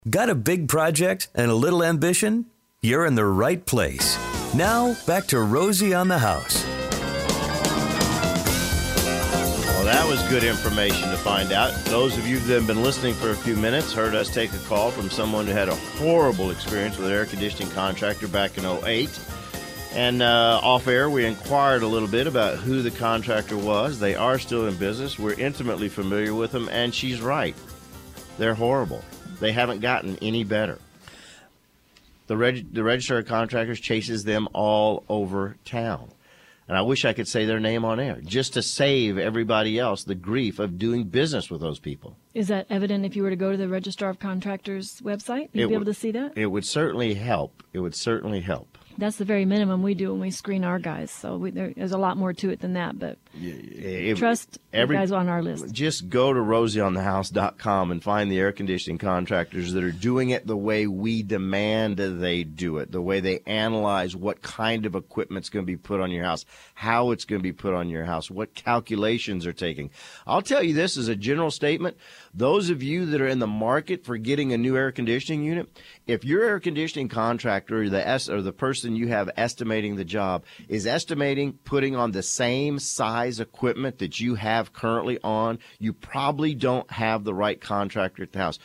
Got a big project and a little ambition? You're in the right place. Now, back to Rosie on the House. Well, that was good information to find out. Those of you that have been listening for a few minutes heard us take a call from someone who had a horrible experience with an air conditioning contractor back in 2008. And off air, we inquired a little bit about who the contractor was. They are still in business. We're intimately familiar with them, and she's right. They're horrible. They haven't gotten any better. The Register of Contractors chases them all over town. And I wish I could say their name on air, just to save everybody else the grief of doing business with those people. Is that evident if you were to go to the Register of Contractors website? You'd be able to see that? It would certainly help. It would certainly help. That's the very minimum we do when we screen our guys. So there's a lot more to it than that. But trust the guys on our list. Just go to rosieonthehouse.com and find the air conditioning contractors that are doing it the way we demand they do it, the way they analyze what kind of equipment's going to be put on your house, how it's going to be put on your house, what calculations are taking. I'll tell you this as a general statement. Those of you that are in the market for getting a new air conditioning unit, if your air conditioning contractor or the person you have estimating the job is estimating putting on the same size equipment that you have currently on, you probably don't have the right contractor at the house.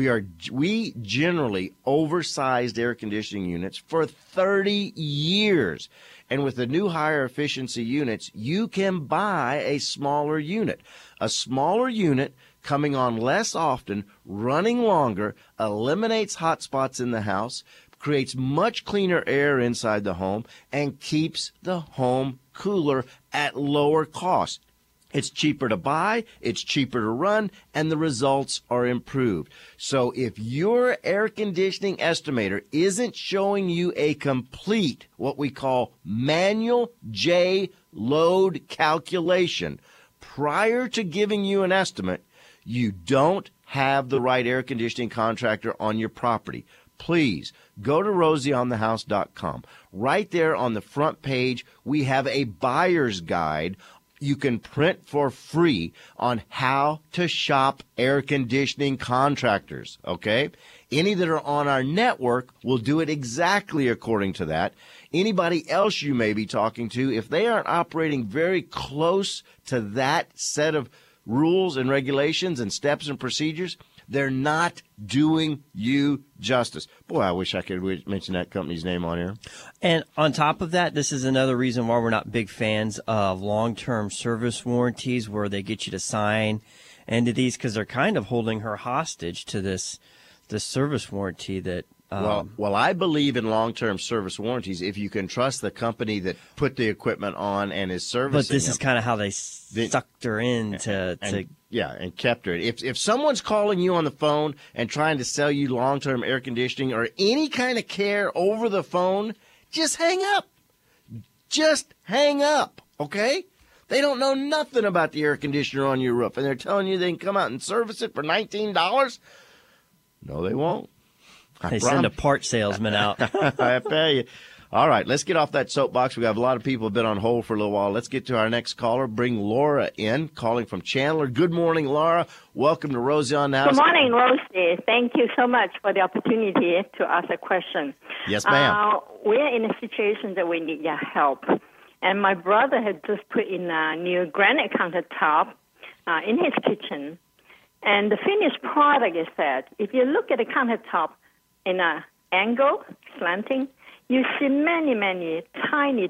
We generally oversized air conditioning units for 30 years. And with the new higher efficiency units, you can buy a smaller unit. A smaller unit coming on less often, running longer, eliminates hot spots in the house, creates much cleaner air inside the home, and keeps the home cooler at lower cost. It's cheaper to buy, it's cheaper to run, and the results are improved. So if your air conditioning estimator isn't showing you a complete, what we call manual J load calculation, prior to giving you an estimate, you don't have the right air conditioning contractor on your property. Please go to rosieonthehouse.com. Right there on the front page, we have a buyer's guide you can print for free on how to shop air conditioning contractors, okay? Any that are on our network will do it exactly according to that. Anybody else you may be talking to, if they aren't operating very close to that set of rules and regulations and steps and procedures, they're not doing you justice. Boy, I wish I could mention that company's name on here. And on top of that, this is another reason why we're not big fans of long-term service warranties where they get you to sign into these, because they're kind of holding her hostage to this service warranty that Well, I believe in long-term service warranties if you can trust the company that put the equipment on and is servicing But this them. is kind of how they sucked her in and kept her. If someone's calling you on the phone and trying to sell you long-term air conditioning or any kind of care over the phone, just hang up. Just hang up, okay? They don't know nothing about the air conditioner on your roof, and they're telling you they can come out and service it for $19? No, they won't. They send a part salesman out. I tell you. All right, let's get off that soapbox. We have a lot of people who have been on hold for a little while. Let's get to our next caller. Bring Laura in, calling from Chandler. Good morning, Laura. Welcome to Rosie on the House. Good morning, Rosie. Thank you so much for the opportunity to ask a question. Yes, ma'am. We're in a situation that we need your help. And my brother had just put in a new granite countertop in his kitchen. And the finished product is that if you look at the countertop in an angle, slanting, you see many, many tiny,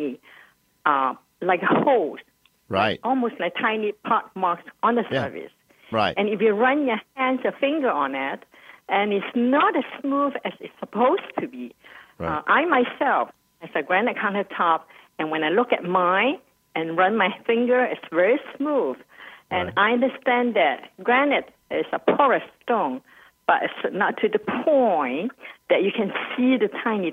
like holes. Right. Almost like tiny pot marks on the surface. Right. And if you run your finger on it, and it's not as smooth as it's supposed to be. Right. I myself, as a granite countertop, and when I look at mine and run my finger, it's very smooth. And Right. I understand that granite is a porous stone, but it's not to the point that you can see the tiny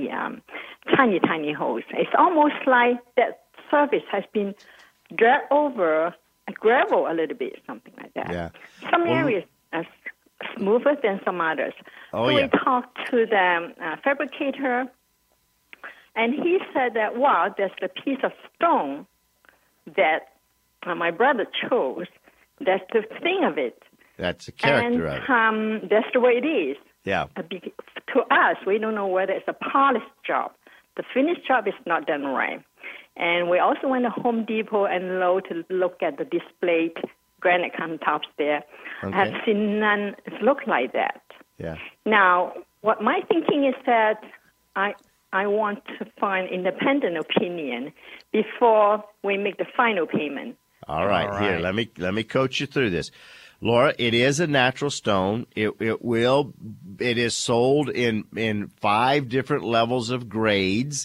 holes. It's almost like that surface has been dragged over gravel a little bit, something like that. Yeah. Some areas are smoother than some others. Oh, so yeah. we talked to the fabricator, and he said that, well, there's the piece of stone that my brother chose. That's the thing of it. That's a character of it. That's the way it is. Yeah. To us, we don't know whether it's a polished job. The finished job is not done right. And we also went to Home Depot and Lowe's to look at the displayed granite countertops there. Okay. I have seen none look like that. Yeah. Now, what my thinking is that I want to find independent opinion before we make the final payment. All right. Here, let me coach you through this. Laura, it is a natural stone. It is sold in 5 different levels of grades.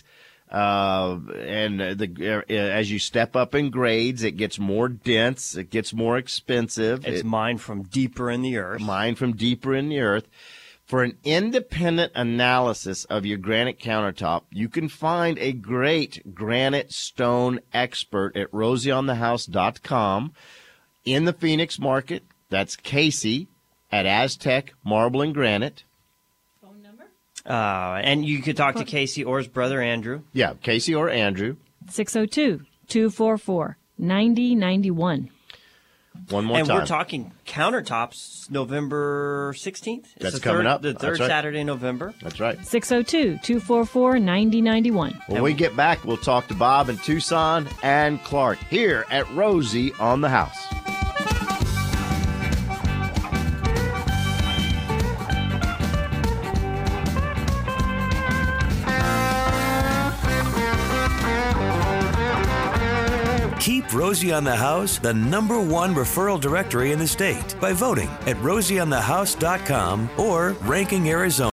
As you step up in grades, it gets more dense, it gets more expensive. It's mined from deeper in the earth. For an independent analysis of your granite countertop, you can find a great granite stone expert at rosieonthehouse.com in the Phoenix market. That's Casey at Aztec Marble and Granite. Phone number? And you could talk to Casey or his brother Andrew. Yeah, Casey or Andrew. 602-244-9091. One more time. And we're talking countertops November 16th. That's coming up. The third Saturday in November. That's right. 602-244-9091. When we get back, we'll talk to Bob in Tucson and Clark here at Rosie on the House. Keep Rosie on the House the #1 referral directory in the state by voting at rosieonthehouse.com or ranking Arizona.